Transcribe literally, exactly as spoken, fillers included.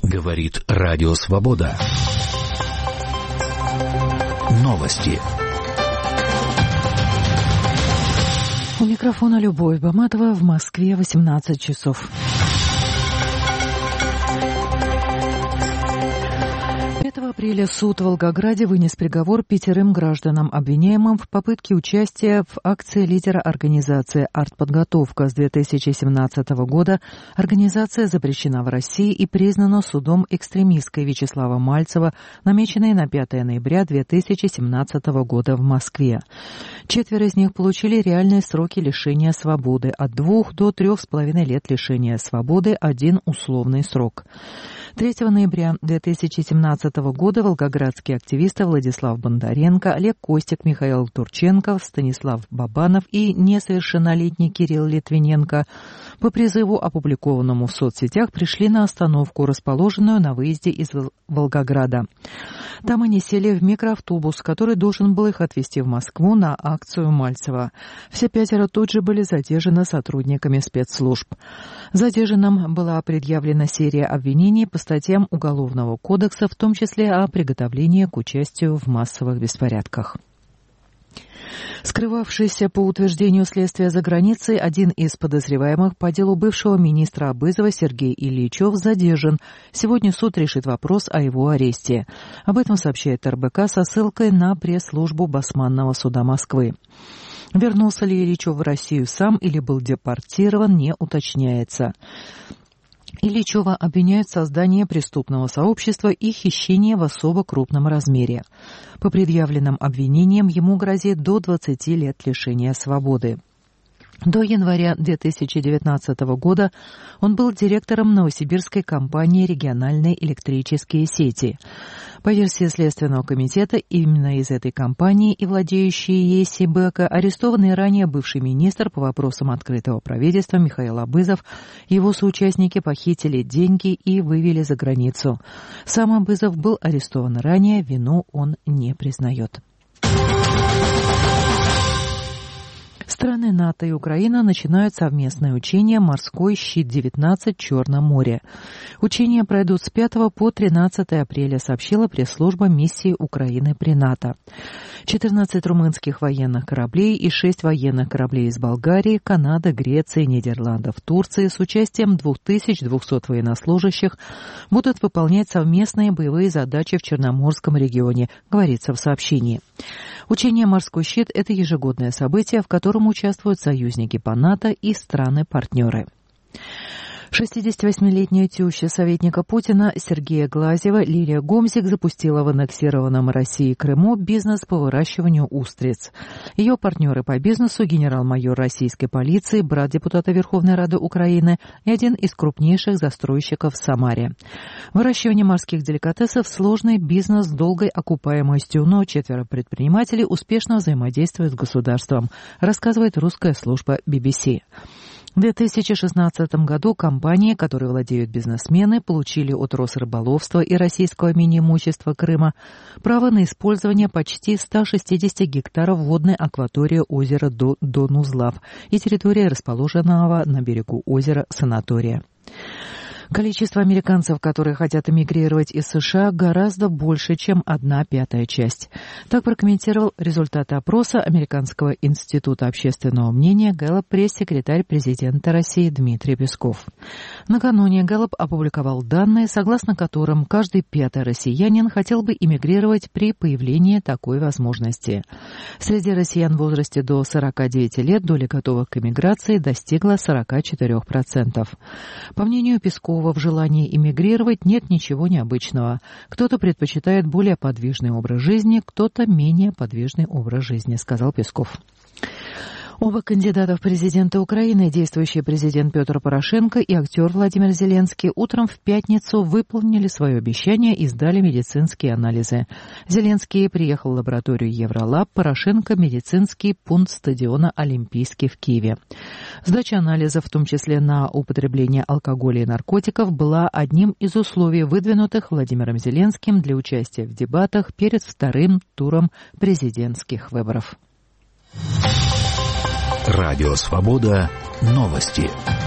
Говорит Радио Свобода. Новости. У микрофона Любовь Баматова. В Москве восемнадцать часов. пятого апреля суд в Волгограде вынес приговор пятерым гражданам, обвиняемым в попытке участия в акции лидера организации «Артподготовка». С две тысячи семнадцатого года организация запрещена в России и признана судом экстремистской Вячеслава Мальцева, намеченной на пятое ноября две тысячи семнадцатого года в Москве. Четверо из них получили реальные сроки лишения свободы от двух до трех с половиной лет лишения свободы, один условный срок. третьего ноября две тысячи семнадцатого года волгоградские активисты Владислав Бондаренко, Олег Костик, Михаил Турченков, Станислав Бабанов и несовершеннолетний Кирилл Литвиненко по призыву, опубликованному в соцсетях, пришли на остановку, расположенную на выезде из Волгограда. Там они сели в микроавтобус, который должен был их отвезти в Москву на акцию Мальцева. Все пятеро тут же были задержаны сотрудниками спецслужб. Задержанным была предъявлена серия обвинений по статьям Уголовного кодекса, в том числе о приготовлении к участию в массовых беспорядках. Скрывавшийся по утверждению следствия за границей, один из подозреваемых по делу бывшего министра Абызова Сергей Ильичев задержан. Сегодня суд решит вопрос о его аресте. Об этом сообщает эр бэ ка со ссылкой на пресс-службу Басманного суда Москвы. Вернулся ли Ильичев в Россию сам или был депортирован, не уточняется. Ильичева обвиняют в создании преступного сообщества и хищении в особо крупном размере. По предъявленным обвинениям ему грозит до двадцати лет лишения свободы. До января две тысячи девятнадцатого года он был директором новосибирской компании «Региональные электрические сети». По версии Следственного комитета, именно из этой компании и владеющий ей Сибэко арестованный ранее бывший министр по вопросам открытого правительства Михаил Абызов, его соучастники похитили деньги и вывели за границу. Сам Абызов был арестован ранее, вину он не признает. Страны НАТО и Украина начинают совместное учение «Морской щит-девятнадцать. Черное море». Учения пройдут с пятого по тринадцатое апреля, сообщила пресс-служба миссии Украины при НАТО. четырнадцать румынских военных кораблей и шесть военных кораблей из Болгарии, Канады, Греции, Нидерландов, Турции с участием две тысячи двухсот военнослужащих будут выполнять совместные боевые задачи в Черноморском регионе, говорится в сообщении. Учение «Морской щит» — это ежегодное событие, в котором участвуют союзники по НАТО и страны-партнеры. шестидесятивосьмилетняя теща советника Путина Сергея Глазьева Лилия Гомзик запустила в аннексированном России Крыму бизнес по выращиванию устриц. Ее партнеры по бизнесу — генерал-майор российской полиции, брат депутата Верховной Рады Украины и один из крупнейших застройщиков в Самаре. Выращивание морских деликатесов — сложный бизнес с долгой окупаемостью, но четверо предпринимателей успешно взаимодействуют с государством, рассказывает русская служба би би си. В две тысячи шестнадцатом году компании, которые владеют бизнесмены, получили от Росрыболовства и российского мини-имущества Крыма право на использование почти ста шестидесяти гектаров водной акватории озера Дон-Узлав и территории расположенного на берегу озера санатория. Количество американцев, которые хотят эмигрировать из США, гораздо больше, чем одна пятая часть. Так прокомментировал результаты опроса Американского института общественного мнения Гэллоп пресс-секретарь президента России Дмитрий Песков. Накануне Гэллоп опубликовал данные, согласно которым каждый пятый россиянин хотел бы эмигрировать при появлении такой возможности. Среди россиян в возрасте до сорока девяти лет доля готовых к эмиграции достигла сорока четырёх процентов. По мнению Пескова, в желании эмигрировать нет ничего необычного. Кто-то предпочитает более подвижный образ жизни, кто-то менее подвижный образ жизни, сказал Песков. Оба кандидата в президенты Украины, действующий президент Петр Порошенко и актер Владимир Зеленский, утром в пятницу выполнили свое обещание и сдали медицинские анализы. Зеленский приехал в лабораторию Евролаб, Порошенко — медицинский пункт стадиона Олимпийский в Киеве. Сдача анализов, в том числе на употребление алкоголя и наркотиков, была одним из условий, выдвинутых Владимиром Зеленским для участия в дебатах перед вторым туром президентских выборов. Радио Свобода. Новости.